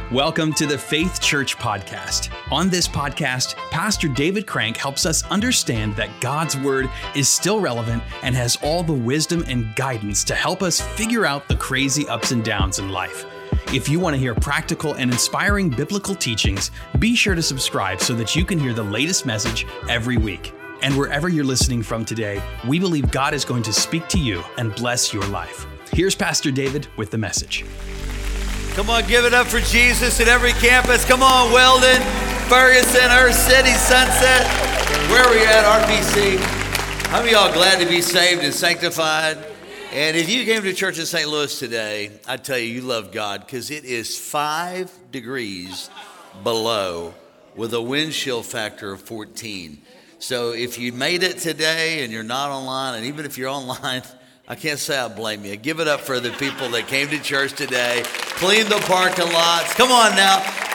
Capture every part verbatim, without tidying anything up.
Welcome to the Faith Church Podcast. On this podcast, Pastor David Crank helps us understand that God's Word is still relevant and has all the wisdom and guidance to help us figure out the crazy ups and downs in life. If you want to hear practical and inspiring biblical teachings, be sure to subscribe so that you can hear the latest message every week. And wherever you're listening from today, we believe God is going to speak to you and bless your life. Here's Pastor David with the message. Come on, give it up for Jesus at every campus. Come on, Weldon, Ferguson, Earth City, Sunset. Where are we at, R P C? How many of y'all glad to be saved and sanctified? And if you came to church in Saint Louis today, I tell you, you love God because it is five degrees below with a wind chill factor of fourteen. So if you made it today and you're not online, and even if you're online, I can't say I blame you. Give it up for the people that came to church today, cleaned the parking lots. Come on now,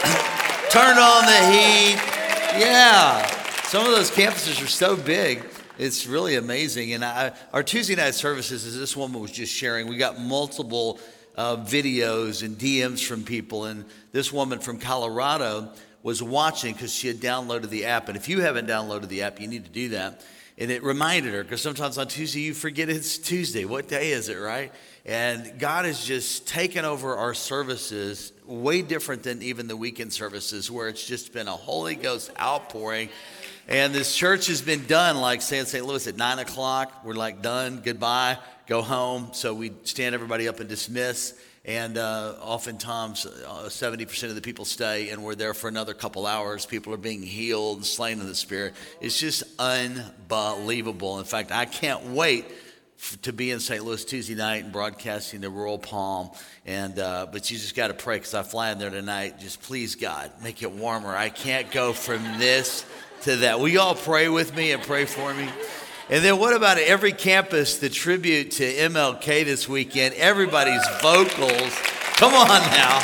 turn on the heat. Yeah, some of those campuses are so big. It's really amazing. And I, our Tuesday night services, as this woman was just sharing, we got multiple uh, videos and D Ms from people. And this woman from Colorado was watching because she had downloaded the app. And if you haven't downloaded the app, you need to do that. And it reminded her, because sometimes on Tuesday you forget it's Tuesday. What day is it, right? And God has just taken over our services, way different than even the weekend services, where it's just been a Holy Ghost outpouring. And this church has been done, like say in Saint Louis at nine o'clock. We're like done, goodbye, go home. So we stand everybody up and dismiss. And uh, oftentimes uh, seventy percent of the people stay, and we're there for another couple hours. People are being healed and slain in the Spirit. It's just unbelievable. In fact, I can't wait f- to be in Saint Louis Tuesday night and broadcasting the Royal Palm. And uh, but you just got to pray, because I fly in there tonight. Just please, God, make it warmer. I can't go from this to that. Will you all pray with me and pray for me? And then what about every campus, the tribute to M L K this weekend? Everybody's vocals. Come on now.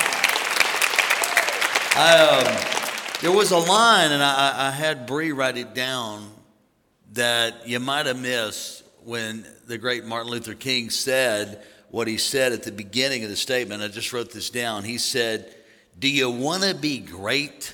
I, um, there was a line, and I, I had Bree write it down, that you might have missed when the great Martin Luther King said what he said at the beginning of the statement. I just wrote this down. He said, "Do you want to be great?"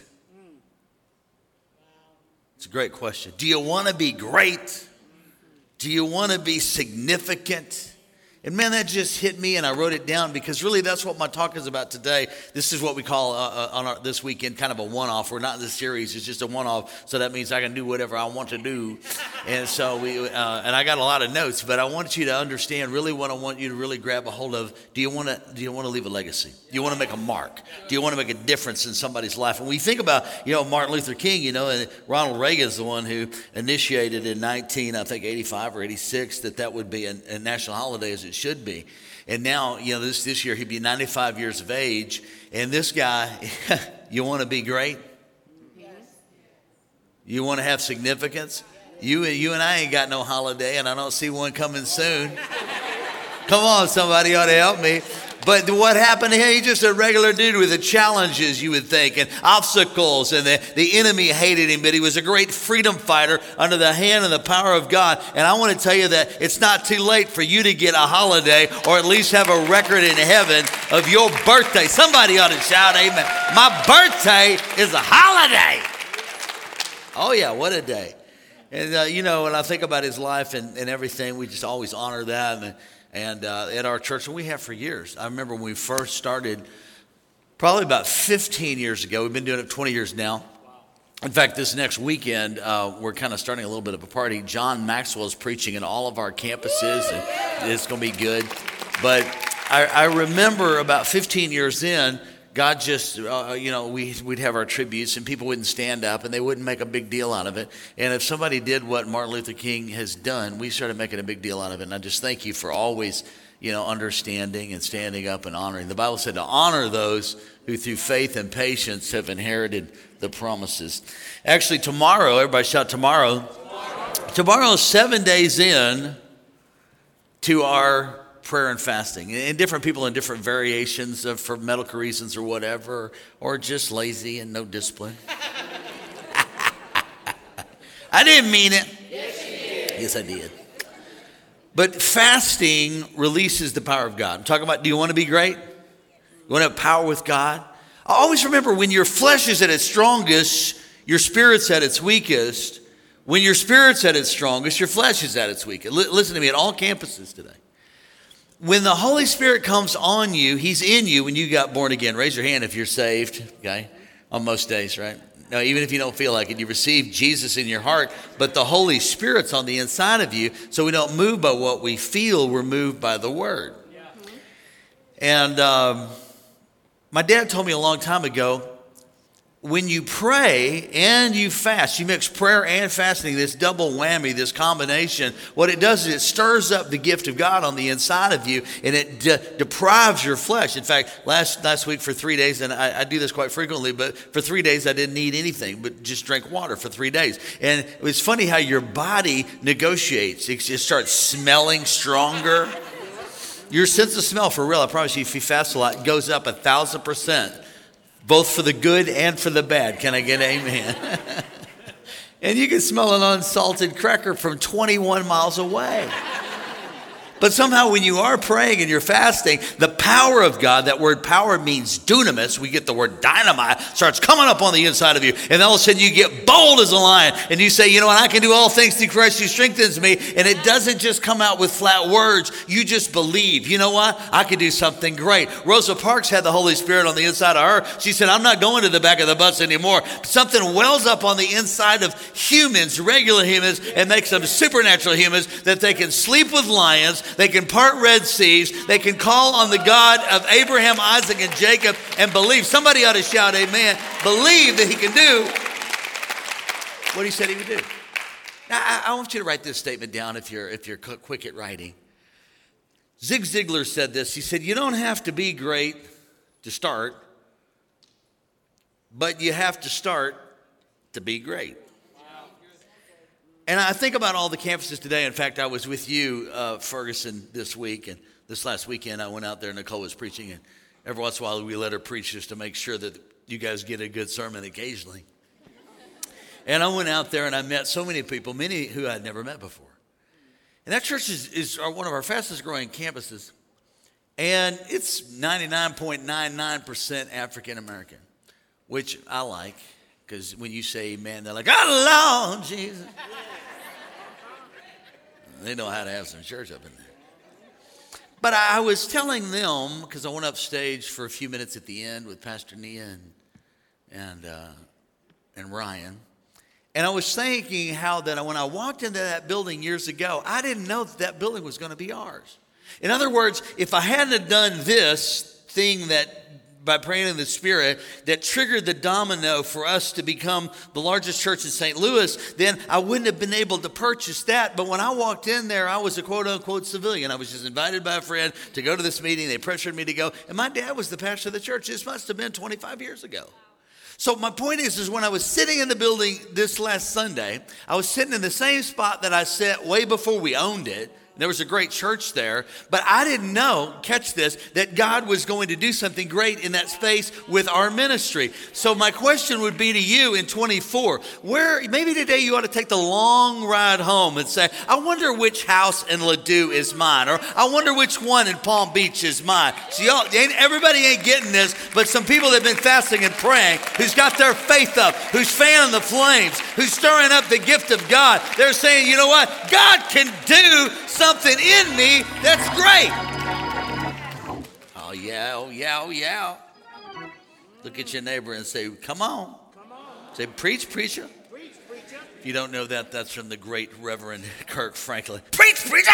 It's a great question. Do you want to be great? Do you want to be significant? And man, that just hit me, and I wrote it down, because really that's what my talk is about today. This is what we call uh, uh, on our, this weekend kind of a one-off. We're not in this series. It's just a one-off. So that means I can do whatever I want to do. And so we, uh, and I got a lot of notes, but I want you to understand really what I want you to really grab a hold of. Do you want to, do you want to leave a legacy? Do you want to make a mark? Do you want to make a difference in somebody's life? And we think about, you know, Martin Luther King, you know, and Ronald Reagan is the one who initiated in nineteen, I think eighty-five or eighty-six, that that would be a, a national holiday, as it should be. And now, you know, this, this year he'd be ninety-five years of age. And this guy, you want to be great? Yes. You want to have significance? You, you and I ain't got no holiday, and I don't see one coming soon. Come on, somebody ought to help me. But what happened to him? He's just a regular dude with the challenges, you would think, and obstacles, and the, the enemy hated him, but he was a great freedom fighter under the hand and the power of God. And I want to tell you that it's not too late for you to get a holiday, or at least have a record in heaven of your birthday. Somebody ought to shout amen. My birthday is a holiday. Oh yeah, what a day. And uh, you know, when I think about his life and, and everything, we just always honor that. And, And uh, at our church, and we have for years. I remember when we first started, probably about fifteen years ago. We've been doing it twenty years now. In fact, this next weekend, uh, we're kind of starting a little bit of a party. John Maxwell is preaching in all of our campuses, and it's going to be good. But I, I remember about fifteen years in, God just, uh, you know, we, we'd have our tributes, and people wouldn't stand up, and they wouldn't make a big deal out of it. And if somebody did what Martin Luther King has done, we started making a big deal out of it. And I just thank you for always, you know, understanding and standing up and honoring. The Bible said to honor those who through faith and patience have inherited the promises. Actually, tomorrow, everybody shout tomorrow. Tomorrow, tomorrow is seven days in to our prayer and fasting, and different people in different variations of, for medical reasons or whatever, or just lazy and no discipline. I didn't mean it. Yes, you did. Yes, I did. But fasting releases the power of God. I'm talking about, do you want to be great? You want to have power with God? I always remember when your flesh is at its strongest, your spirit's at its weakest. When your spirit's at its strongest, your flesh is at its weakest. L- listen to me, at all campuses today. When the Holy Spirit comes on you, he's in you when you got born again. Raise your hand if you're saved, okay? On most days, right? No, even if you don't feel like it, you receive Jesus in your heart, but the Holy Spirit's on the inside of you, so we don't move by what we feel, we're moved by the Word. Yeah. And um, my dad told me a long time ago, when you pray and you fast, you mix prayer and fasting, this double whammy, this combination, what it does is it stirs up the gift of God on the inside of you, and it de- deprives your flesh. In fact, last last week for three days, and I, I do this quite frequently, but for three days I didn't eat anything, but just drank water for three days. And it was funny how your body negotiates. It just starts smelling stronger. Your sense of smell, for real, I promise you, if you fast a lot, goes up a thousand percent. Both for the good and for the bad. Can I get an amen? And you can smell an unsalted cracker from twenty-one miles away. But somehow when you are praying and you're fasting, the power of God, that word power means dunamis. We get the word dynamite, starts coming up on the inside of you. And all of a sudden you get bold as a lion. And you say, you know what, I can do all things through Christ who strengthens me. And it doesn't just come out with flat words. You just believe, you know what, I can do something great. Rosa Parks had the Holy Spirit on the inside of her. She said, I'm not going to the back of the bus anymore. Something wells up on the inside of humans, regular humans, and makes them supernatural humans, that they can sleep with lions. They can part Red Seas. They can call on the God of Abraham, Isaac, and Jacob and believe. Somebody ought to shout amen. Believe that he can do what he said he would do. Now, I, I want you to write this statement down if you're, if you're quick at writing. Zig Ziglar said this. He said, you don't have to be great to start, but you have to start to be great. And I think about all the campuses today. In fact, I was with you, uh, Ferguson, this week. And this last weekend, I went out there, Nicole was preaching. And every once in a while, we let her preach just to make sure that you guys get a good sermon occasionally. And I went out there and I met so many people, many who I'd never met before. And that church is, is one of our fastest growing campuses. And it's ninety-nine point nine nine percent African American, which I like. Because when you say amen, they're like, oh, Lord Jesus. They know how to have some church up in there. But I was telling them, because I went up stage for a few minutes at the end with Pastor Nia and and, uh, and Ryan. And I was thinking how that when I walked into that building years ago, I didn't know that that building was going to be ours. In other words, if I hadn't done this thing that by praying in the Spirit that triggered the domino for us to become the largest church in Saint Louis, then I wouldn't have been able to purchase that. But when I walked in there, I was a quote-unquote civilian. I was just invited by a friend to go to this meeting. They pressured me to go. And my dad was the pastor of the church. This must have been twenty-five years ago. So my point is, is when I was sitting in the building this last Sunday, I was sitting in the same spot that I sat way before we owned it. There was a great church there, but I didn't know, catch this, that God was going to do something great in that space with our ministry. So my question would be to you in twenty-four, where maybe today you ought to take the long ride home and say, I wonder which house in Ladue is mine, or I wonder which one in Palm Beach is mine. So y'all, everybody ain't getting this, but some people that have been fasting and praying, who's got their faith up, who's fanning the flames, who's stirring up the gift of God. They're saying, you know what? God can do something. Something in me that's great. Oh yeah, oh yeah, oh yeah. Look at your neighbor and say, come on. Come on. Say, preach, preacher. Preach, preacher. If you don't know that, that's from the great Reverend Kirk Franklin. Preach, preacher.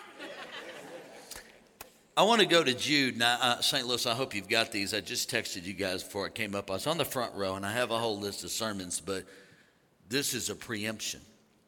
I want to go to Jude. Now, uh, Saint Louis, I hope you've got these. I just texted you guys before I came up. I was on the front row, and I have a whole list of sermons, but this is a preemption.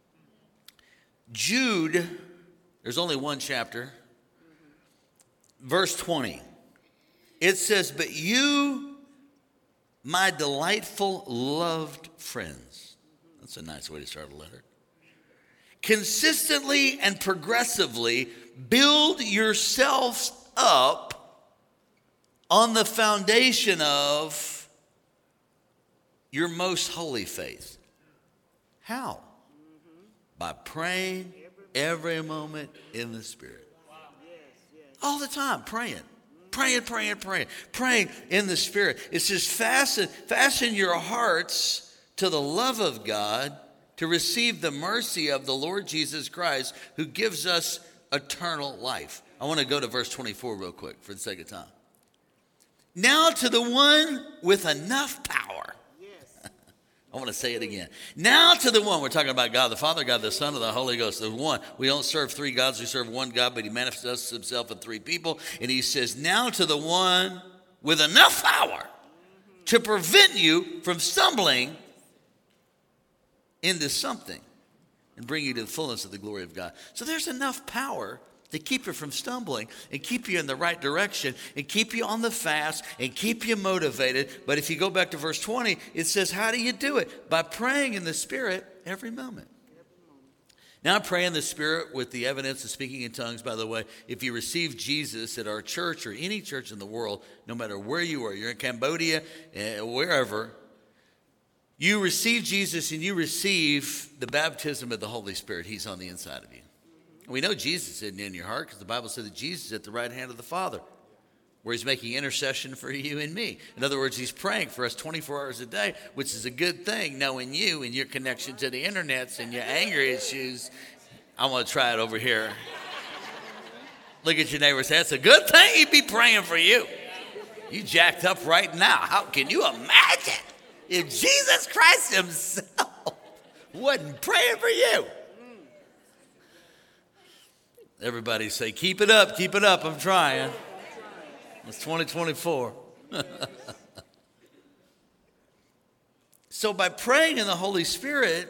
Jude, there's only one chapter. Verse twenty. It says, but you, my delightful, loved friends. That's a nice way to start a letter. Consistently and progressively build yourselves up on the foundation of your most holy faith. How? Mm-hmm. By praying every moment in the Spirit. Wow. Yes, yes. All the time, praying. Mm-hmm. Praying, praying, praying, praying in the Spirit. It says fasten, fasten your hearts to the love of God to receive the mercy of the Lord Jesus Christ who gives us eternal life. I want to go to verse twenty-four real quick for the sake of time. Now to the one with enough power. Yes. I want to say it again. Now to the one, we're talking about God the Father, God the Son, and the Holy Ghost. The one. We don't serve three gods, we serve one God, but he manifests himself in three people. And he says, now to the one with enough power to prevent you from stumbling into something and bring you to the fullness of the glory of God. So there's enough power to keep you from stumbling and keep you in the right direction and keep you on the fast and keep you motivated. But if you go back to verse twenty, it says, how do you do it? By praying in the Spirit every moment. Now, I pray in the Spirit with the evidence of speaking in tongues. By the way, if you receive Jesus at our church or any church in the world, no matter where you are, you're in Cambodia, uh, wherever, you receive Jesus and you receive the baptism of the Holy Spirit. He's on the inside of you. We know Jesus isn't in your heart because the Bible said that Jesus is at the right hand of the Father, where he's making intercession for you and me. In other words, he's praying for us twenty-four hours a day, which is a good thing, knowing you and your connection to the internets and your anger issues. I want to try it over here. Look at your neighbor and say, it's a good thing he'd be praying for you. You jacked up right now. How can you imagine if Jesus Christ himself wasn't praying for you? Everybody say, keep it up, keep it up. I'm trying. It's twenty twenty-four. So by praying in the Holy Spirit,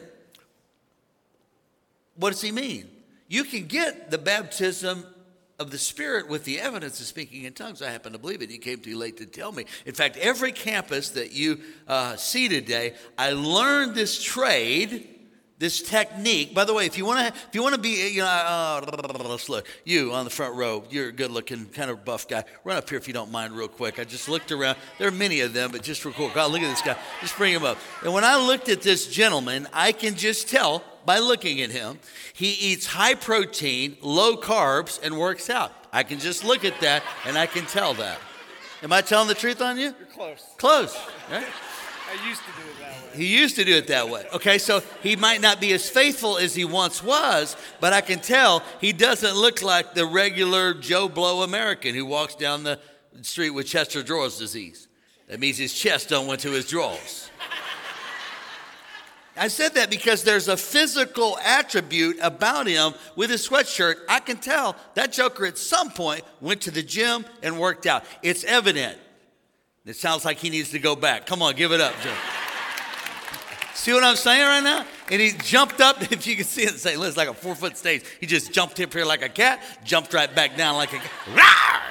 what does he mean? You can get the baptism of the Spirit with the evidence of speaking in tongues. I happen to believe it. He came too late to tell me. In fact, every campus that you uh, see today, I learned this trade, this technique. By the way, if you want to, if you want to be, you know, uh, let's look. You on the front row, you're a good-looking, kind of buff guy. Run up here if you don't mind, real quick. I just looked around. There are many of them, but just real quick. God, look at this guy. Just bring him up. And when I looked at this gentleman, I can just tell by looking at him, he eats high protein, low carbs, and works out. I can just look at that, and I can tell that. Am I telling the truth on you? You're close. Close. Right? I used to do it that way. He used to do it that way. Okay, so he might not be as faithful as he once was, but I can tell he doesn't look like the regular Joe Blow American who walks down the street with Chester-Drawers disease. That means his chest don't went to his drawers. I said that because there's a physical attribute about him with his sweatshirt. I can tell that joker at some point went to the gym and worked out. It's evident. It sounds like he needs to go back. Come on, give it up, Joe. See what I'm saying right now? And he jumped up, if you can see it in Saint Louis, it's like a four-foot stage. He just jumped up here like a cat, jumped right back down like a cat. Rawr!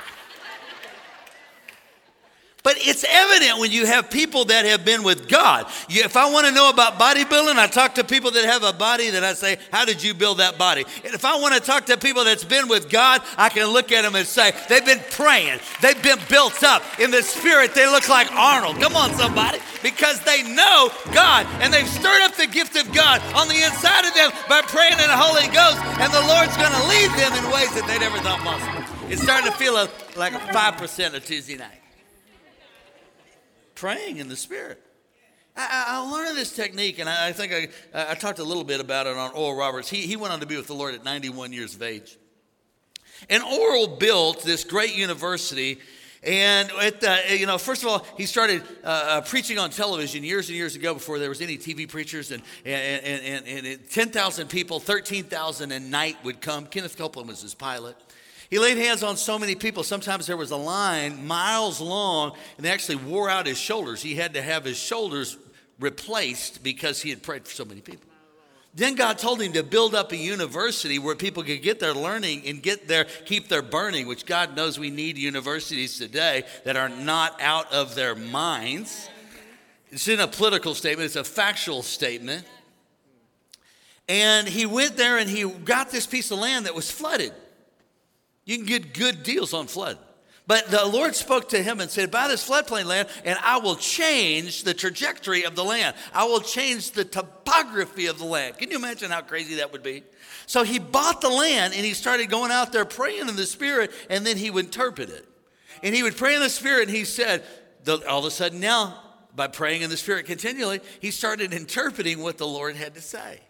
But it's evident when you have people that have been with God. You, if I want to know about bodybuilding, I talk to people that have a body that I say, how did you build that body? And if I want to talk to people that's been with God, I can look at them and say, they've been praying. They've been built up. In the spirit, they look like Arnold. Come on, somebody. Because they know God. And they've stirred up the gift of God on the inside of them by praying in the Holy Ghost. And the Lord's going to lead them in ways that they never thought possible. It's starting to feel a, like a five percent of Tuesday night. Praying in the Spirit. I, I learned this technique, and I, I think I, I talked a little bit about it on Oral Roberts. He, he went on to be with the Lord at ninety-one years of age. And Oral built this great university, and at the, you know, first of all, he started uh, preaching on television years and years ago before there was any T V preachers, and, and, and, and, and ten thousand people, thirteen thousand a night would come. Kenneth Copeland was his pilot. He laid hands on so many people. Sometimes there was a line miles long, and they actually wore out his shoulders. He had to have his shoulders replaced because he had prayed for so many people. Then God told him to build up a university where people could get their learning and get their, keep their burning, which God knows we need universities today that are not out of their minds. It's in a political statement. It's a factual statement. And he went there and he got this piece of land that was flooded. You can get good deals on flood. But the Lord spoke to him and said, buy this floodplain land, and I will change the trajectory of the land. I will change the topography of the land. Can you imagine how crazy that would be? So he bought the land, and he started going out there praying in the Spirit, and then he would interpret it. And he would pray in the Spirit, and he said, the, all of a sudden now, by praying in the Spirit continually, he started interpreting what the Lord had to say.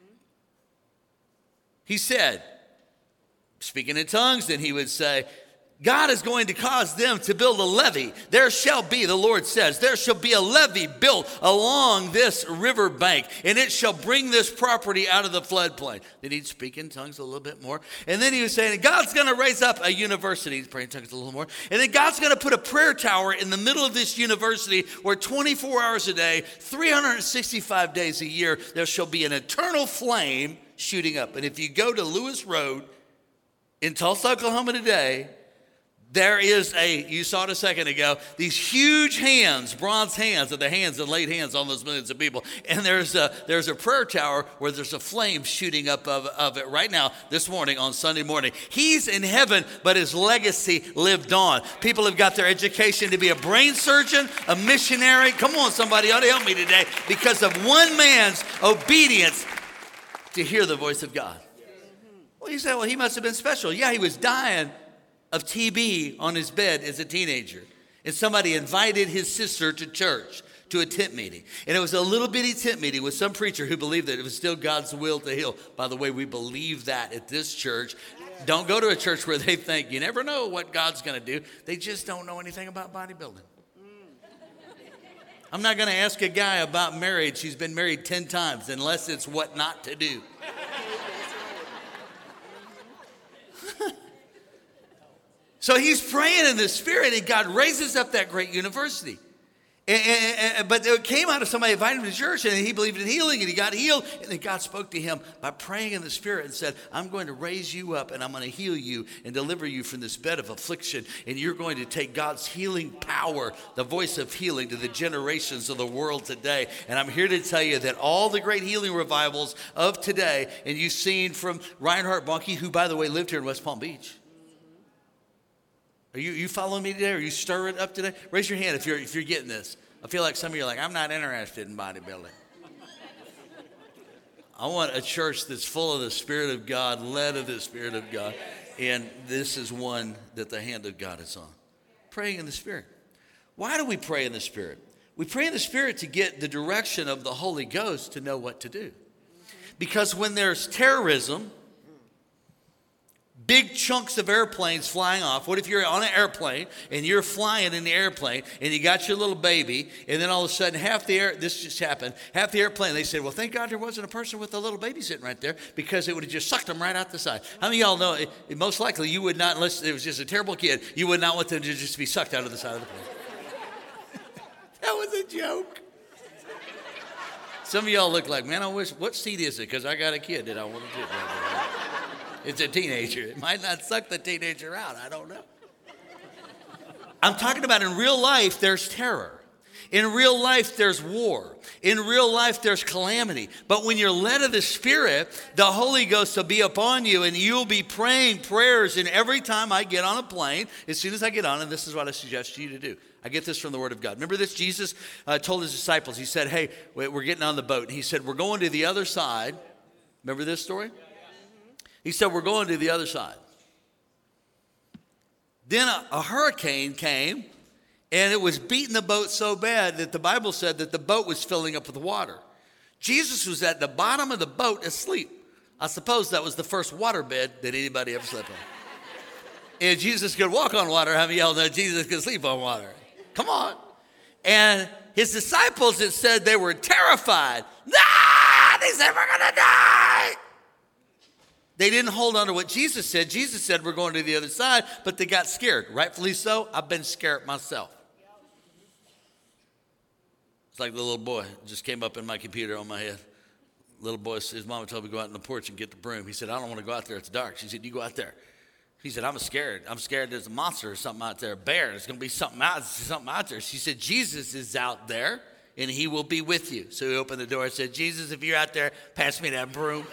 He said, speaking in tongues, then he would say, God is going to cause them to build a levee. There shall be, the Lord says, there shall be a levee built along this river bank, and it shall bring this property out of the floodplain. Then he'd speak in tongues a little bit more. And then he was saying, God's going to raise up a university. He's praying in tongues a little more. And then God's going to put a prayer tower in the middle of this university where twenty-four hours a day, three hundred sixty-five days a year, there shall be an eternal flame shooting up. And if you go to Lewis Road in Tulsa, Oklahoma today, there is a, you saw it a second ago, these huge hands, bronze hands, are the hands that laid hands on those millions of people. And there's a, there's a prayer tower where there's a flame shooting up of, of it right now, this morning, on Sunday morning. He's in heaven, but his legacy lived on. People have got their education to be a brain surgeon, a missionary. Come on, somebody ought to help me today, because of one man's obedience to hear the voice of God. Well, you say, well, he must have been special. Yeah, he was dying of T B on his bed as a teenager. And somebody invited his sister to church, to a tent meeting. And it was a little bitty tent meeting with some preacher who believed that it was still God's will to heal. By the way, we believe that at this church. Don't go to a church where they think you never know what God's going to do. They just don't know anything about bodybuilding. I'm not going to ask a guy about marriage. He's been married ten times unless it's what not to do. So he's praying in the Spirit, and God raises up that great university. And, and, and, but it came out of somebody invited him to church, and he believed in healing, and he got healed. And then God spoke to him by praying in the Spirit and said, I'm going to raise you up, and I'm going to heal you and deliver you from this bed of affliction. And you're going to take God's healing power, the voice of healing, to the generations of the world today. And I'm here to tell you that all the great healing revivals of today, and you've seen from Reinhard Bonnke, who, by the way, lived here in West Palm Beach. Are you, you following me today? Are you stirring up today? Raise your hand if you're if you're getting this. I feel like some of you are like, I'm not interested in bodybuilding. I want a church that's full of the Spirit of God, led of the Spirit of God. And this is one that the hand of God is on. Praying in the Spirit. Why do we pray in the Spirit? We pray in the Spirit to get the direction of the Holy Ghost to know what to do. Because when there's terrorism, big chunks of airplanes flying off. What if you're on an airplane and you're flying in the airplane and you got your little baby, and then all of a sudden half the air, this just happened, half the airplane, they said, well, thank God there wasn't a person with a little baby sitting right there, because it would have just sucked them right out the side. How many of y'all know, it, it, most likely you would not, unless it was just a terrible kid, you would not want them to just be sucked out of the side of the plane. That was a joke. Some of y'all look like, man, I wish, what seat is it? Because I got a kid that I want to do. It's a teenager. It might not suck the teenager out. I don't know. I'm talking about in real life, there's terror. In real life, there's war. In real life, there's calamity. But when you're led of the Spirit, the Holy Ghost will be upon you, and you'll be praying prayers. And every time I get on a plane, as soon as I get on, and this is what I suggest you to do. I get this from the Word of God. Remember this? Jesus uh, told his disciples, he said, hey, we're getting on the boat. And he said, we're going to the other side. Remember this story? He said, we're going to the other side. Then a, a hurricane came, and it was beating the boat so bad that the Bible said that the boat was filling up with water. Jesus was at the bottom of the boat asleep. I suppose that was the first waterbed that anybody ever slept on. And Jesus could walk on water. How many of y'all know Jesus could sleep on water? Come on. And his disciples, it said they were terrified. Ah! They said, we're going to die. They didn't hold on to what Jesus said. Jesus said, we're going to the other side, but they got scared. Rightfully so. I've been scared myself. It's like the little boy just came up in my computer on my head. Little boy, his mama told me to go out on the porch and get the broom. He said, I don't want to go out there. It's dark. She said, you go out there. He said, I'm scared. I'm scared there's a monster or something out there, a bear. There's going to be something out, something out there. She said, Jesus is out there, and he will be with you. So he opened the door and said, Jesus, if you're out there, pass me that broom.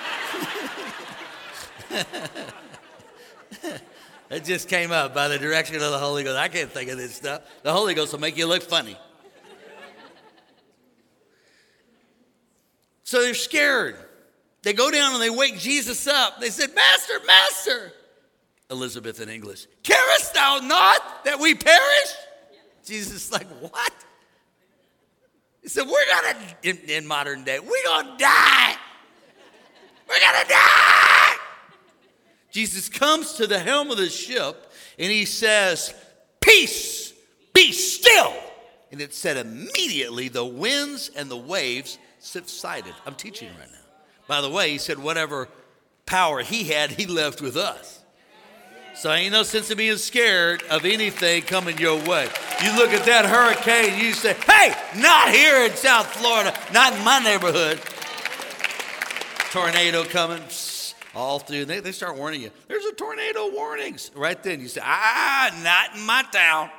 It just came up by the direction of the Holy Ghost. I can't think of this stuff. The Holy Ghost will make you look funny. So they're scared. They go down and they wake Jesus up. They said, Master, Master, Elizabeth in English. Carest thou not that we perish? Jesus is like, what? He said, we're going to, in, in modern day, we're going to die. We're going to die. Jesus comes to the helm of the ship and he says, peace, be still. And it said immediately the winds and the waves subsided. I'm teaching right now. By the way, he said whatever power he had, he left with us. So ain't no sense of being scared of anything coming your way. You look at that hurricane, you say, hey, not here in South Florida, not in my neighborhood. Tornado coming all through. They, they start warning you. There's a tornado warnings. Right then you say, ah, not in my town.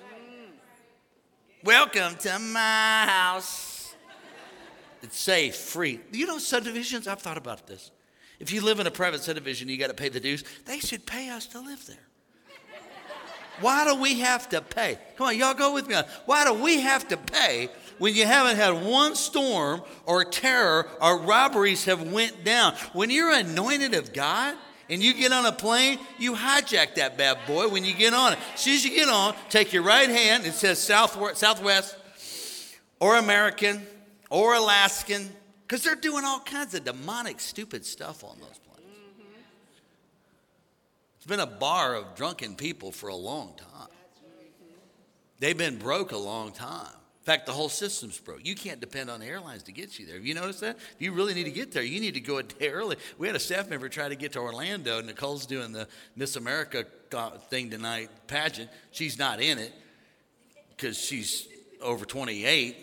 Welcome to my house. It's safe, free. You know subdivisions? I've thought about this. If you live in a private subdivision, you got to pay the dues. They should pay us to live there. Why do we have to pay? Come on, y'all go with me on. Why do we have to pay when you haven't had one storm or terror or robberies have went down? When you're anointed of God and you get on a plane, you hijack that bad boy when you get on it. As soon as you get on, take your right hand. It says South, Southwest or American or Alaskan. Because they're doing all kinds of demonic, stupid stuff on those planes. Mm-hmm. It's been a bar of drunken people for a long time. They've been broke a long time. In fact, the whole system's broke. You can't depend on the airlines to get you there. Have you noticed that? If you really need to get there, you need to go a day early. We had a staff member try to get to Orlando. Nicole's doing the Miss America thing tonight, pageant. She's not in it because she's over twenty-eight.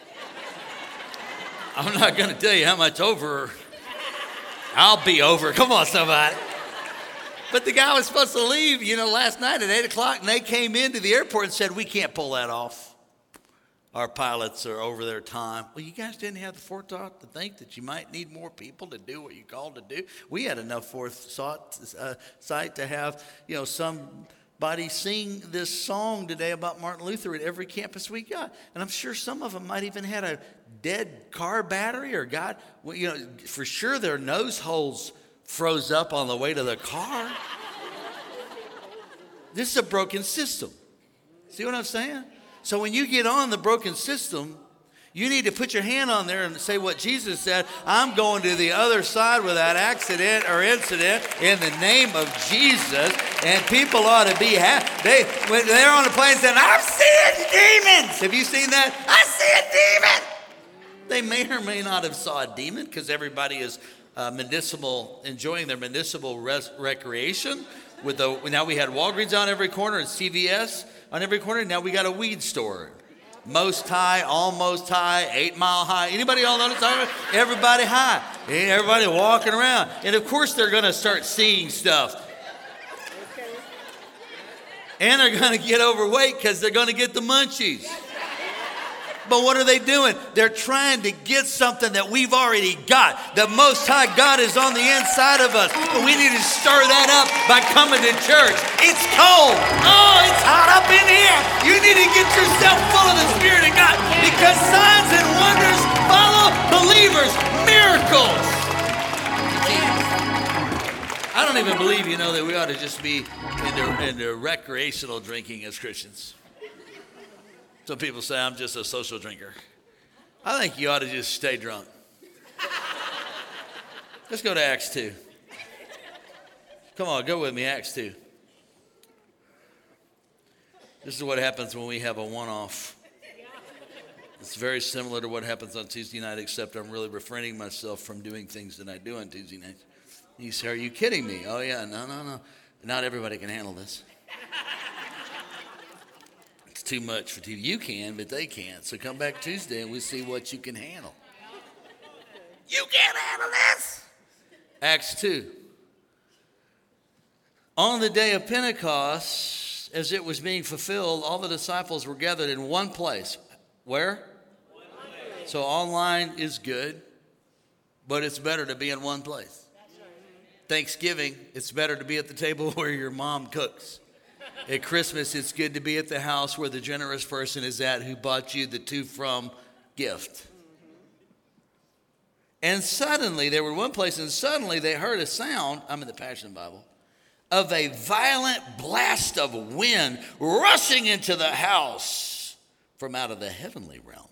I'm not going to tell you how much over. I'll be over. Come on, somebody. But the guy was supposed to leave, you know, last night at eight o'clock, and they came into the airport and said, we can't pull that off. Our pilots are over their time. Well, you guys didn't have the forethought to think that you might need more people to do what you're called to do. We had enough foresight uh, sight to have, you know, somebody sing this song today about Martin Luther at every campus we got. And I'm sure some of them might even had a dead car battery or God, well, you know, for sure their nose holes froze up on the way to the car. This is a broken system. See what I'm saying? So when you get on the broken system, you need to put your hand on there and say what Jesus said. I'm going to the other side without accident or incident in the name of Jesus. And people ought to be happy. They, when they're on the plane saying, I'm seeing demons. Have you seen that? I see a demon. They may or may not have saw a demon because everybody is uh, municipal, enjoying their municipal res- recreation. With the, now we had Walgreens on every corner and C V S on every corner. Now we got a weed store. Most high, almost high, eight mile high. Anybody all know what I'm talking about? Everybody high. Everybody walking around. And of course they're going to start seeing stuff. And they're going to get overweight because they're going to get the munchies. But what are they doing? They're trying to get something that we've already got. The Most High God is on the inside of us. But we need to stir that up by coming to church. It's cold. Oh, it's hot up in here. You need to get yourself full of the Spirit of God because signs and wonders follow believers. Miracles. I don't even believe, you know, that we ought to just be into, into recreational drinking as Christians. Some people say I'm just a social drinker. I think you ought to just stay drunk. Let's go to Acts two. Come on, go with me, Acts two. This is what happens when we have a one-off. It's very similar to what happens on Tuesday night, except I'm really refraining myself from doing things that I do on Tuesday nights. You say, are you kidding me? Oh, yeah, no, no, no. Not everybody can handle this. It's too much for T V. You can, but they can't. So come back Tuesday and we'll see what you can handle. You can't handle this. Acts two. On the day of Pentecost, as it was being fulfilled, all the disciples were gathered in one place. Where? One place. So online is good, but it's better to be in one place. Thanksgiving, it's better to be at the table where your mom cooks. At Christmas, it's good to be at the house where the generous person is at who bought you the to from gift. And suddenly, they were in one place, and suddenly they heard a sound. I'm in the Passion Bible. of a violent blast of wind rushing into the house from out of the heavenly realm.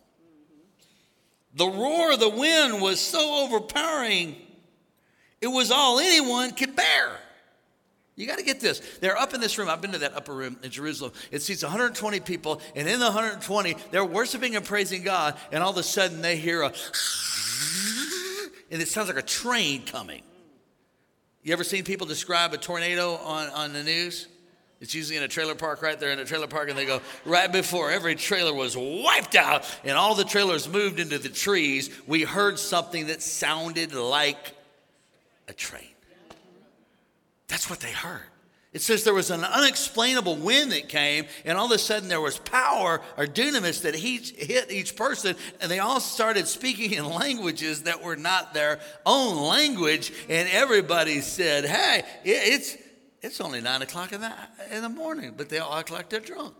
The roar of the wind was so overpowering, it was all anyone could bear. You got to get this. They're up in this room. I've been to that upper room in Jerusalem. It seats one hundred twenty people, and in the one hundred twenty, they're worshiping and praising God, and all of a sudden they hear a, and it sounds like a train coming. You ever seen people describe a tornado on, on the news? It's usually in a trailer park, right there in a trailer park, and they go, right before every trailer was wiped out and all the trailers moved into the trees, we heard something that sounded like a train. That's what they heard. It says there was an unexplainable wind that came, and all of a sudden there was power or dunamis that each, hit each person, and they all started speaking in languages that were not their own language, and everybody said, hey, it's... It's only nine o'clock in the, in the morning, but they all act like they're drunk.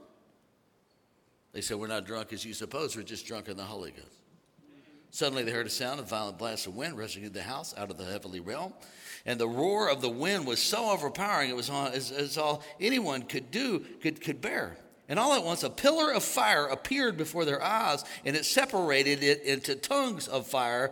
They said, we're not drunk as you suppose, we're just drunk in the Holy Ghost. Suddenly they heard a sound, a violent blast of wind rushing into the house out of the heavenly realm. And the roar of the wind was so overpowering, it was all, as, as all anyone could do, could, could bear. And all at once a pillar of fire appeared before their eyes, and it separated it into tongues of fire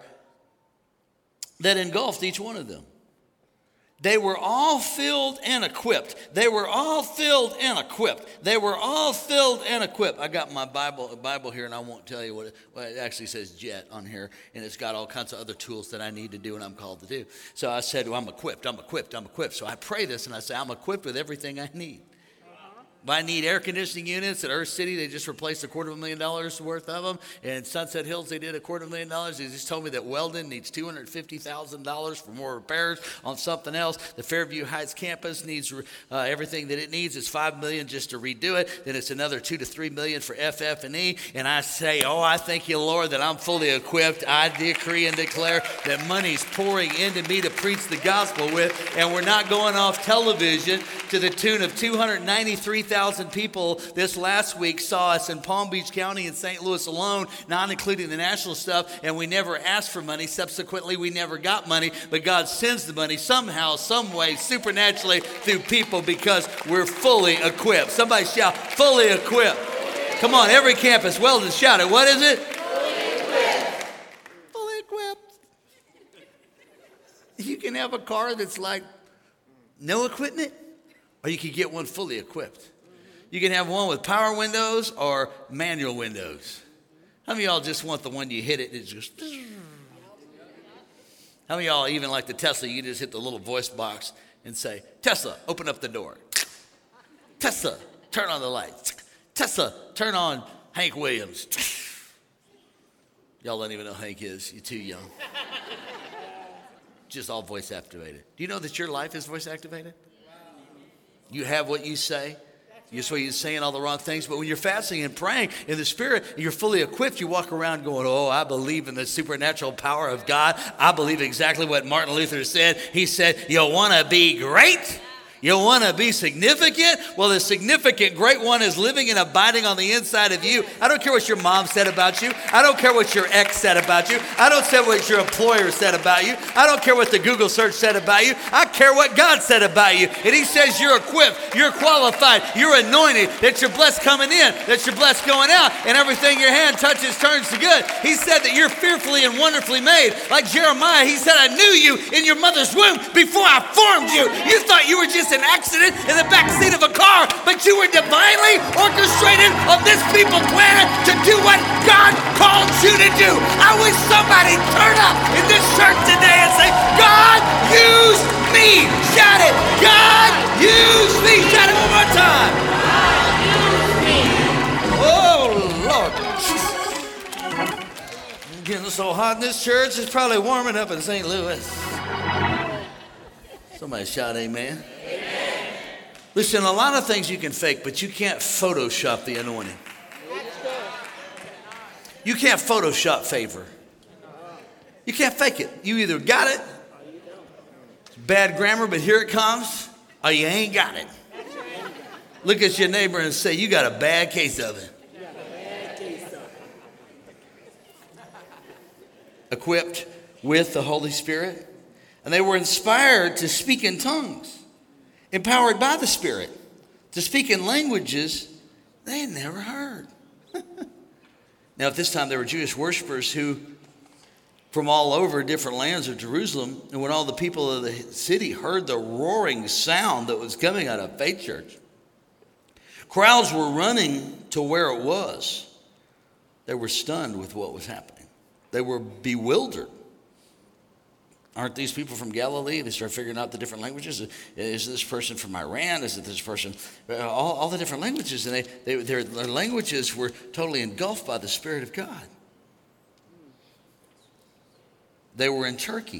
that engulfed each one of them. They were all filled and equipped. They were all filled and equipped. They were all filled and equipped. I got my Bible Bible here, and I won't tell you what it, well, it actually says jet on here, and it's got all kinds of other tools that I need to do and I'm called to do. So I said, well, I'm equipped, I'm equipped, I'm equipped. So I pray this, and I say, I'm equipped with everything I need. If I need air conditioning units at Earth City, they just replaced a quarter of a million dollars worth of them. And Sunset Hills, they did a quarter of a million dollars. They just told me that Weldon needs two hundred fifty thousand dollars for more repairs on something else. The Fairview Heights campus needs uh, everything that it needs. It's five million dollars just to redo it. Then it's another two to three million dollars for F F and E. And I say, oh, I thank you, Lord, that I'm fully equipped. I decree and declare that money's pouring into me to preach the gospel with. And we're not going off television to the tune of two hundred ninety-three thousand people this last week saw us in Palm Beach County and Saint Louis alone, not including the national stuff, and we never asked for money. Subsequently, we never got money, but God sends the money somehow, some way, supernaturally through people because we're fully equipped. Somebody shout, fully equipped. Come on, every campus, Weldon, shout it. What is it? Fully equipped. Fully equipped. You can have a car that's like no equipment, or you can get one fully equipped. You can have one with power windows or manual windows. How many of y'all just want the one you hit it, it's just... How many of y'all even like the Tesla, you just hit the little voice box and say, Tesla, open up the door. Tesla, turn on the lights. Tesla, turn on Hank Williams. Y'all don't even know who Hank is. You're too young. Just all voice activated. Do you know that your life is voice activated? You have what you say. You're so you're saying all the wrong things, but when you're fasting and praying in the Spirit, you're fully equipped. You walk around going, oh, I believe in the supernatural power of God. I believe exactly what Martin Luther said. He said, you want to be great? You want to be significant? Well, the significant great one is living and abiding on the inside of you. I don't care what your mom said about you. I don't care what your ex said about you. I don't care what your employer said about you. I don't care what the Google search said about you. I care what God said about you. And he says you're equipped, you're qualified, you're anointed, that you're blessed coming in, that you're blessed going out, and everything your hand touches turns to good. He said that you're fearfully and wonderfully made. Like Jeremiah, he said, I knew you in your mother's womb before I formed you. You thought you were just an accident in the back seat of a car, but you were divinely orchestrated on this people planet to do what God called you to do. I wish somebody turn up in this church today and say, God, use me. Shout it. God, use me. Shout it one more time. God, use me. Oh, Lord. It's getting so hot in this church, it's probably warming up in Saint Louis. Somebody shout amen. Listen, a lot of things you can fake, but you can't Photoshop the anointing. You can't Photoshop favor. You can't fake it. You either got it, it's bad grammar, but here it comes, or you ain't got it. Look at your neighbor and say, you got a bad case of it. Equipped with the Holy Spirit, and they were inspired to speak in tongues empowered by the Spirit to speak in languages they had never heard. Now, at this time, there were Jewish worshipers who, from all over different lands of Jerusalem, and when all the people of the city heard the roaring sound that was coming out of Faith Church, crowds were running to where it was. They were stunned with what was happening. They were bewildered. Aren't these people from Galilee? They start figuring out the different languages. Is this person from Iran? Is it this person? All, all the different languages. And they, they, their, their languages were totally engulfed by the Spirit of God. They were in Turkey.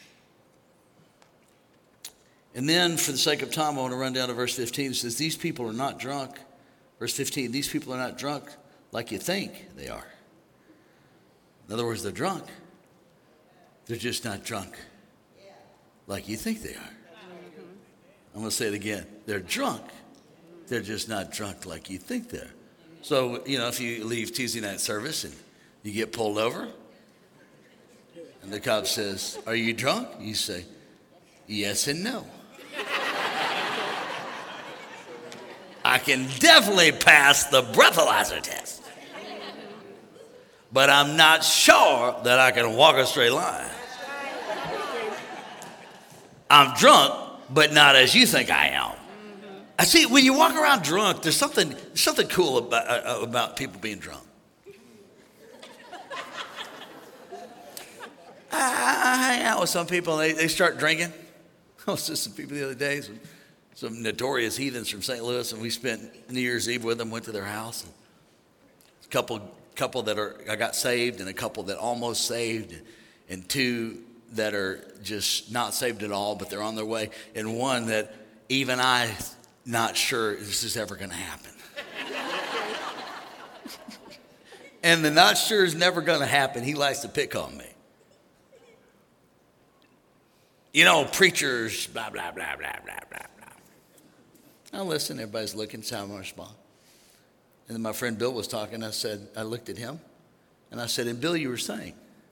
And then, for the sake of time, I want to run down to verse fifteen. It says, these people are not drunk. Verse fifteen, these people are not drunk like you think they are. In other words, they're drunk. They're just not drunk like you think they are. I'm going to say it again. They're drunk. They're just not drunk like you think they're. So, you know, if you leave Tuesday night service and you get pulled over and the cop says, are you drunk? You say, yes and no. I can definitely pass the breathalyzer test, but I'm not sure that I can walk a straight line. I'm drunk, but not as you think I am. I see, when you walk around drunk, there's something there's something cool about, uh, about people being drunk. I, I hang out with some people, and they, they start drinking. I was just some people the other day, some, some notorious heathens from Saint Louis, and we spent New Year's Eve with them, went to their house. And a couple, couple that are I got saved, and a couple that almost saved, and two that are just not saved at all, but they're on their way, and one that even I not sure this is ever going to happen. And the not sure is never going to happen, he likes to pick on me. You know, preachers, blah, blah, blah, blah, blah, blah, blah. I listen, everybody's looking, so I'm going to respond. And then my friend Bill was talking, I said, I looked at him, and I said, and Bill, you were saying.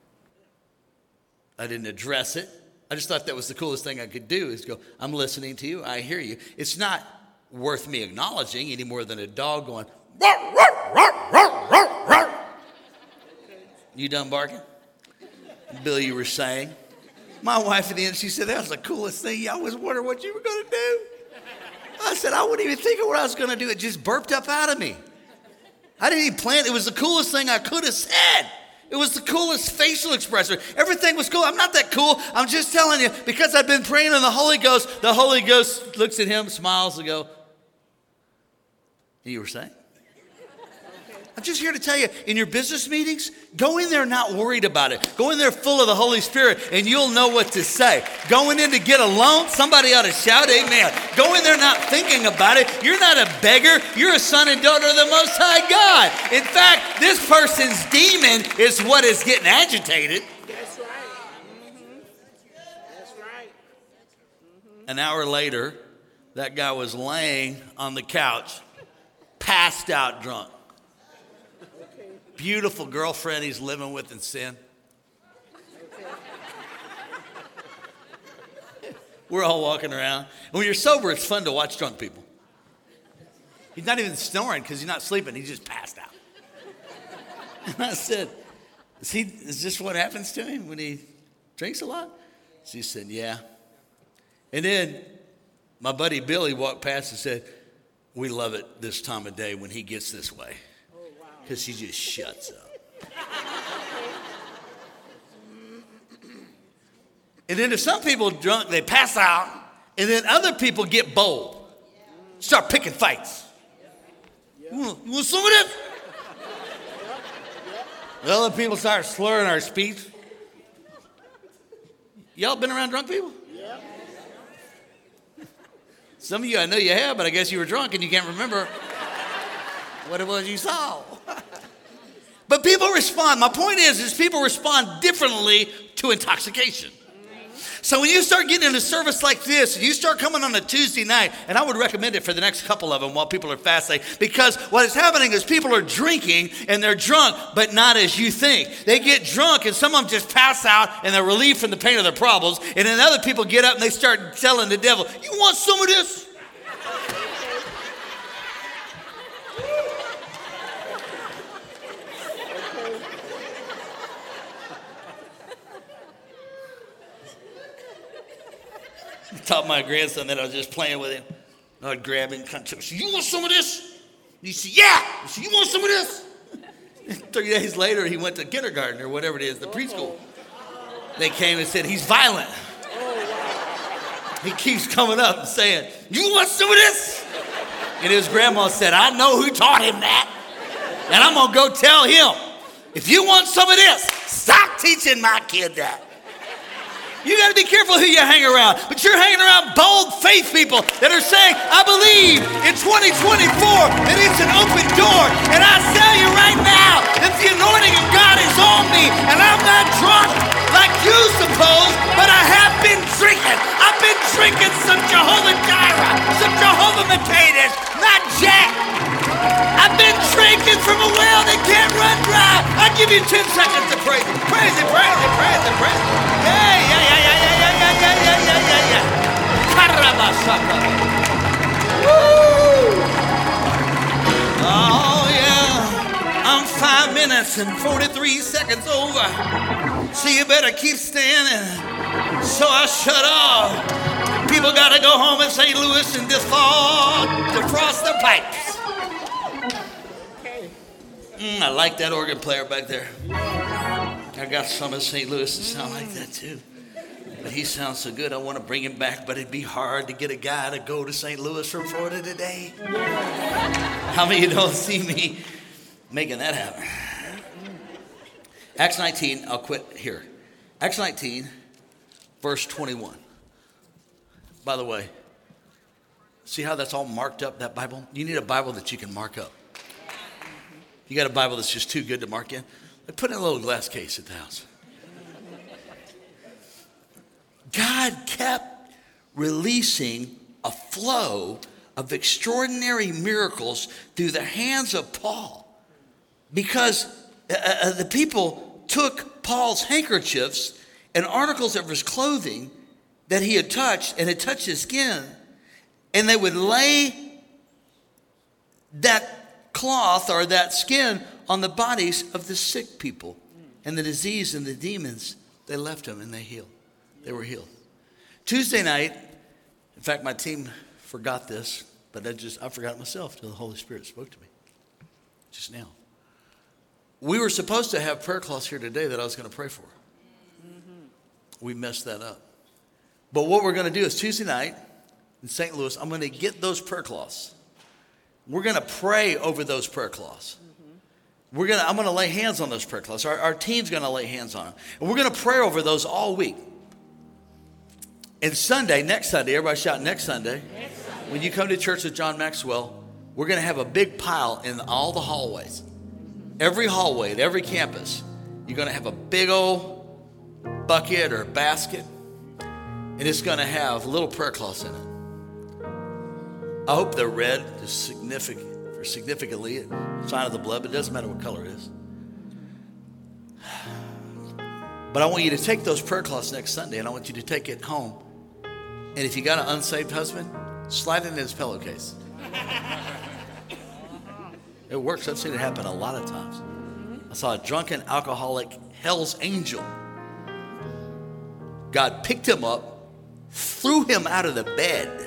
I didn't address it. I just thought that was the coolest thing I could do is go, I'm listening to you, I hear you. It's not worth me acknowledging any more than a dog going, roar, roar, roar, roar, roar, roar. You done barking? Bill, you were saying. My wife at the end, she said, that was the coolest thing. I was wondering what you were going to do. I said, I wouldn't even think of what I was going to do. It just burped up out of me. I didn't even plan it. It was the coolest thing I could have said. It was the coolest facial expression. Everything was cool. I'm not that cool. I'm just telling you, because I've been praying in the Holy Ghost, the Holy Ghost looks at him, smiles, and go, you were saying? I'm just here to tell you, in your business meetings, go in there not worried about it. Go in there full of the Holy Spirit, and you'll know what to say. Going in to get a loan, somebody ought to shout amen. Go in there not thinking about it. You're not a beggar. You're a son and daughter of the Most High God. In fact, this person's demon is what is getting agitated. That's right. Mm-hmm. That's right. Mm-hmm. An hour later, that guy was laying on the couch, passed out drunk. Beautiful girlfriend he's living with in sin. We're all walking around. And when you're sober, it's fun to watch drunk people. He's not even snoring because he's not sleeping. He's just passed out. And I said, is, he, is this what happens to him when he drinks a lot? She said, yeah. And then my buddy Billy walked past and said, we love it this time of day when he gets this way. Because he just shuts up. And then if some people are drunk, they pass out. And then other people get bold. Start picking fights. You want, you want some of this? The other people start slurring our speech. Y'all been around drunk people? Yeah. Some of you, I know you have, but I guess you were drunk and you can't remember what it was you saw. But people respond. My point is, is people respond differently to intoxication. So when you start getting into service like this, and you start coming on a Tuesday night, and I would recommend it for the next couple of them while people are fasting, because what is happening is people are drinking and they're drunk, but not as you think. They get drunk and some of them just pass out and they're relieved from the pain of their problems, and then other people get up and they start telling the devil, you want some of this? I taught my grandson that I was just playing with him. I'd grab him and kind of say, you want some of this? And he'd say, yeah. I said, you want some of this? Three days later, he went to kindergarten or whatever it is, the preschool. They came and said, he's violent. He keeps coming up and saying, you want some of this? And his grandma said, I know who taught him that. And I'm going to go tell him, if you want some of this, stop teaching my kid that. You got to be careful who you hang around. But you're hanging around bold faith people that are saying, I believe in twenty twenty-four that it's an open door. And I tell you right now that the anointing of God is on me. And I'm not drunk like you suppose, but I have been drinking. I've been drinking some Jehovah Jireh, some Jehovah Makedesh, not Jack. I've been drinking from a well that can't run dry. I'll give you ten seconds to praise it. Praise it, praise it, praise it, praise it. Yeah, yeah, yeah, yeah, yeah, yeah, yeah, yeah, yeah, yeah, yeah, yeah. Karabasaka. Woo! Oh, yeah. I'm five minutes and forty-three seconds over. So you better keep standing. So I shut off. People got to go home in Saint Louis and defrost, defrost their pipes. Mm, I like that organ player back there. I got some in Saint Louis that sound like that too. But he sounds so good, I want to bring him back, but it'd be hard to get a guy to go to Saint Louis from Florida today. How many of you don't see me making that happen? Acts nineteen, I'll quit here. Acts nineteen, verse twenty-one. By the way, see how that's all marked up, that Bible? You need a Bible that you can mark up. You got a Bible that's just too good to mark in? Put in a little glass case at the house. God kept releasing a flow of extraordinary miracles through the hands of Paul, because uh, the people took Paul's handkerchiefs and articles of his clothing that he had touched and had touched his skin, and they would lay that cloth or that skin on the bodies of the sick people, and the disease and the demons, they left them and they healed. They were healed. Tuesday night, in fact, my team forgot this, but I just, I forgot it myself until the Holy Spirit spoke to me just now. We were supposed to have prayer cloths here today that I was going to pray for. Mm-hmm. We messed that up. But what we're going to do is Tuesday night in Saint Louis, I'm going to get those prayer cloths. We're going to pray over those prayer cloths. Mm-hmm. We're going to, I'm going to lay hands on those prayer cloths. Our, our team's going to lay hands on them. And we're going to pray over those all week. And Sunday, next Sunday, everybody shout next Sunday. Next Sunday. When you come to church with John Maxwell, we're going to have a big pile in all the hallways. Every hallway at every campus, you're going to have a big old bucket or basket. And it's going to have little prayer cloths in it. I hope they're red, just significant, for significantly, a sign of the blood, but it doesn't matter what color it is. But I want you to take those prayer cloths next Sunday, and I want you to take it home. And if you got an unsaved husband, slide it in his pillowcase. It works. I've seen it happen a lot of times. I saw a drunken alcoholic hell's angel. God picked him up, threw him out of the bed,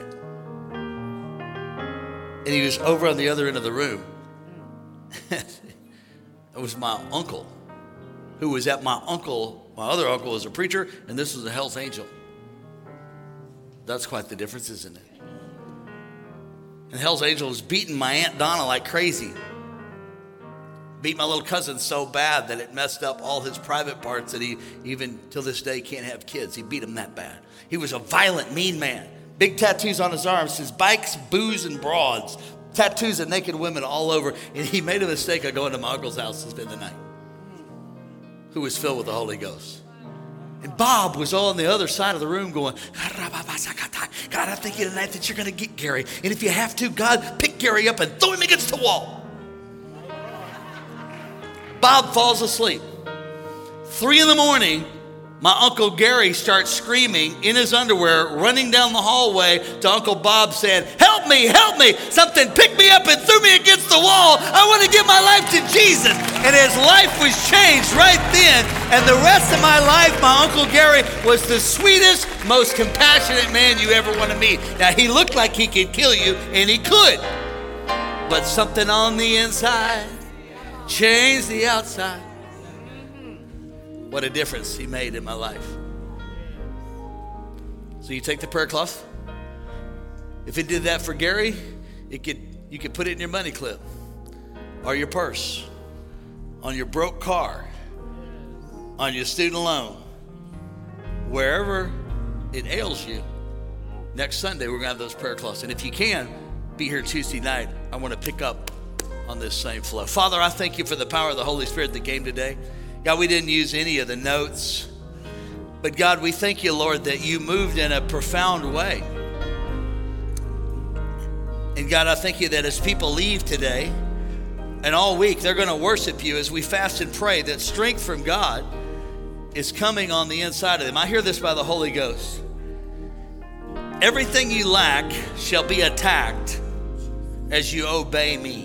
and he was over on the other end of the room. It was my uncle, who was at my uncle. My other uncle was a preacher, and this was a hell's angel. That's quite the difference, isn't it? And hell's angel was beating my Aunt Donna like crazy. Beat my little cousin so bad that it messed up all his private parts that he, even till this day, can't have kids. He beat him that bad. He was a violent, mean man. Big tattoos on his arms, his bikes, booze, and broads. Tattoos of naked women all over. And he made a mistake of going to my uncle's house to spend the night, who was filled with the Holy Ghost. And Bob was on the other side of the room going, God, I thank you tonight that you're going to get Gary. And if you have to, God, pick Gary up and throw him against the wall. Bob falls asleep. Three in the morning, my Uncle Gary starts screaming in his underwear, running down the hallway to Uncle Bob saying, help me, help me. Something picked me up and threw me against the wall. I want to give my life to Jesus. And his life was changed right then. And the rest of my life, my Uncle Gary was the sweetest, most compassionate man you ever want to meet. Now, he looked like he could kill you, and he could. But something on the inside changed the outside. What a difference he made in my life. So you take the prayer cloth. If it did that for Gary, it could you could put it in your money clip or your purse, on your broke car, on your student loan, wherever it ails you. Next Sunday, we're going to have those prayer cloths. And if you can, be here Tuesday night. I want to pick up on this same flow. Father, I thank you for the power of the Holy Spirit that came today. God, we didn't use any of the notes, but God, we thank you, Lord, that you moved in a profound way. And God, I thank you that as people leave today and all week, they're going to worship you as we fast and pray, that strength from God is coming on the inside of them. I hear this by the Holy Ghost. Everything you lack shall be attacked as you obey me.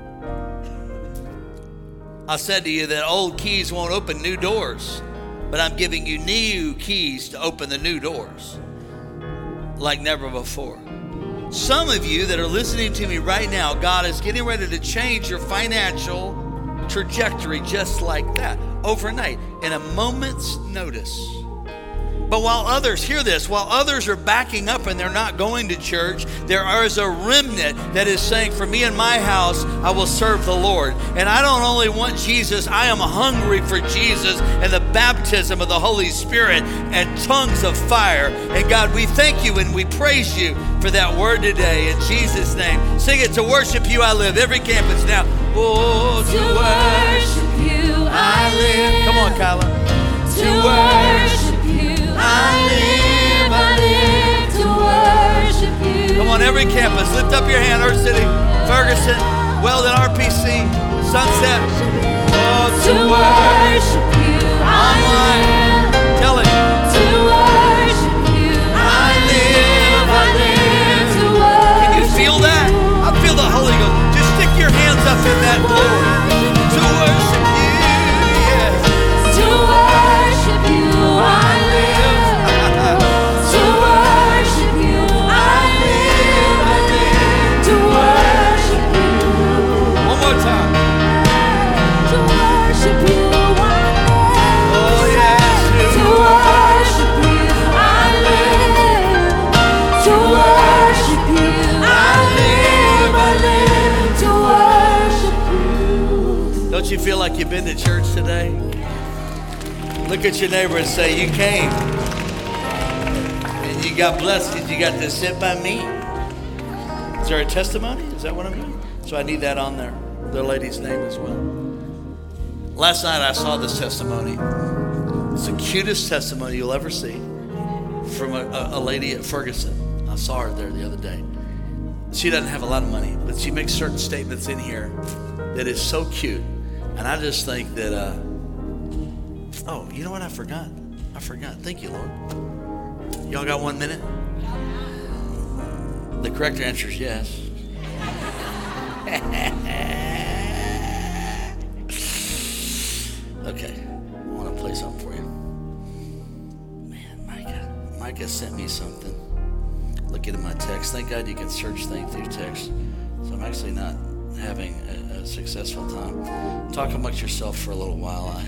I said to you that old keys won't open new doors, but I'm giving you new keys to open the new doors like never before. Some of you that are listening to me right now, God is getting ready to change your financial trajectory just like that, overnight, in a moment's notice. But while others, hear this, while others are backing up and they're not going to church, there is a remnant that is saying, for me and my house, I will serve the Lord. And I don't only want Jesus, I am hungry for Jesus and the baptism of the Holy Spirit and tongues of fire. And God, we thank you and we praise you for that word today in Jesus' name. Sing it, to worship you I live. Every campus now. Oh, to, to worship you I live. Come on, Kyla. To worship you I live, I live to worship you. Come on, every campus, lift up your hand. Earth City, Ferguson, Weldon, R P C, Sunset. Oh, to worship you online. I live. Tell it. To worship you I live, I live to worship you. Can you feel that? I feel the Holy Ghost. Just stick your hands up in that glory. To worship you, yes. To worship you I live. Don't you feel like you've been to church today? Look at your neighbor and say, you came and you got blessed because you got to sit by me. Is there a testimony? Is that what I'm doing? So I need that on there, the lady's name as well. Last night I saw this testimony. It's the cutest testimony you'll ever see from a, a, a lady at Ferguson. I saw her there the other day. She doesn't have a lot of money, but she makes certain statements in here that is so cute. And I just think that, uh, oh, you know what? I forgot. I forgot. Thank you, Lord. Y'all got one minute? The correct answer is yes. Okay. I want to play something for you. Man, Micah. Micah sent me something. Looking at my text. Thank God you can search things through text. So I'm actually not having a, a successful time. Talk amongst yourself for a little while. I,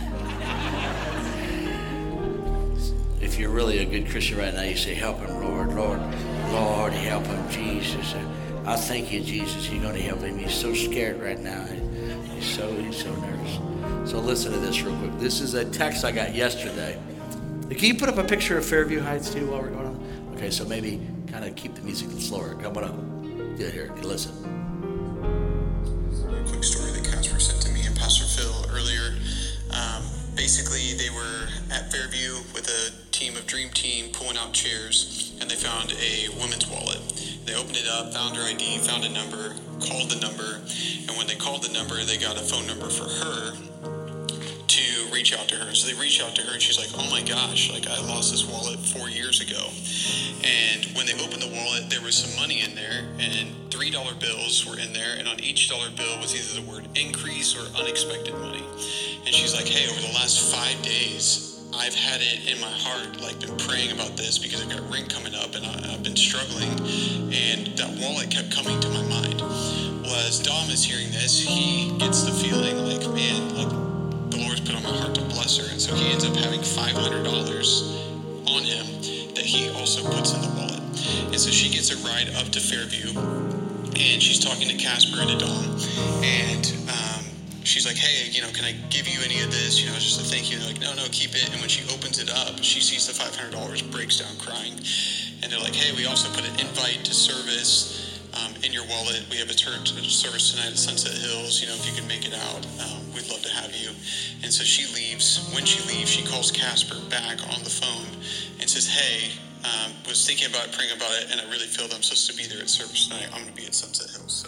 if you're really a good Christian right now, you say, help him, Lord, Lord, Lord, help him, Jesus. I thank you, Jesus, you're going to help him. He's so scared right now. He's so, he's so nervous. So listen to this real quick. This is a text I got yesterday. Can you put up a picture of Fairview Heights too while we're going on? Okay, so maybe kind of keep the music slower. Come on up. Good, here, listen. Quick story that Casper sent to me and Pastor Phil earlier. Um, basically, they were at Fairview with a team of Dream Team pulling out chairs, and they found a woman's wallet. They opened it up, found her I D, found a number, called the number, and when they called the number, they got a phone number for her to reach out to her. So they reached out to her, and she's like, oh my gosh, like I lost this wallet four years ago. And when they opened the wallet, there was some money in there, and three dollar bills were in there, and on each dollar bill was either the word increase or unexpected money. And she's like, hey, over the last five days, I've had it in my heart, like been praying about this because I've got rent coming up and I, I've been struggling, and that wallet kept coming to my mind. Well, as Dom is hearing this, he gets the feeling like, man, like the Lord's put on my heart to bless her, and so he ends up having five hundred dollars on him that he also puts in the wallet. And so she gets a ride up to Fairview, and she's talking to Casper and to Dom, and um, she's like, hey, you know, can I give you any of this? You know, just a thank you. And they're like, no, no, keep it. And when she opens it up, she sees the five hundred dollars, breaks down crying. And they're like, hey, we also put an invite to service um, in your wallet. We have a church service tonight at Sunset Hills. You know, if you can make it out, um, we'd love to have you. And so she leaves. When she leaves, she calls Casper back on the phone and says, hey, um, was thinking about it, praying about it, and I really feel that I'm supposed to be there at service tonight. I'm going to be at Sunset Hills. So.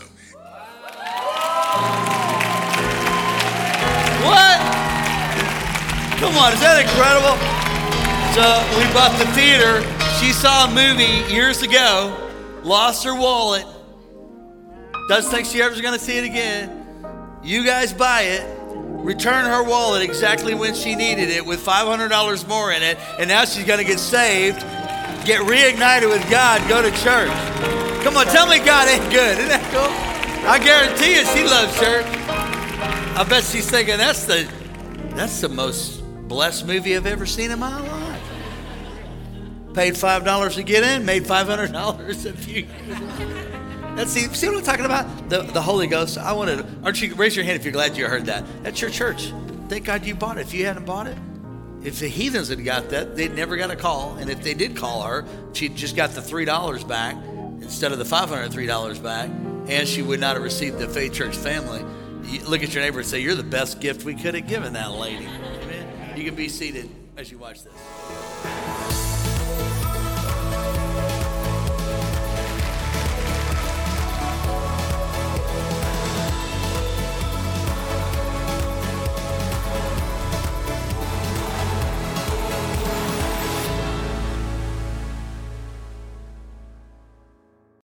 What? Come on, is that incredible? So we bought the theater. She saw a movie years ago, lost her wallet. Doesn't think she ever's going to see it again. You guys buy it, return her wallet exactly when she needed it with five hundred dollars more in it, and now she's going to get saved, get reignited with God, go to church. Come on, tell me God ain't good. Isn't that cool? I guarantee you she loves church. I bet she's thinking, that's the that's the most blessed movie I've ever seen in my life. Paid five dollars to get in, made five hundred dollars a few years. That's, see, see what I'm talking about? The, the Holy Ghost. I wanted to, aren't you, raise your hand if you're glad you heard that. That's your church. Thank God you bought it. If you hadn't bought it, if the heathens had got that, they'd never got a call. And if they did call her, she'd just got the three dollars back instead of the five hundred three dollars back, and she would not have received the Faith Church family. You look at your neighbor and say, you're the best gift we could have given that lady. Amen. You can be seated as you watch this.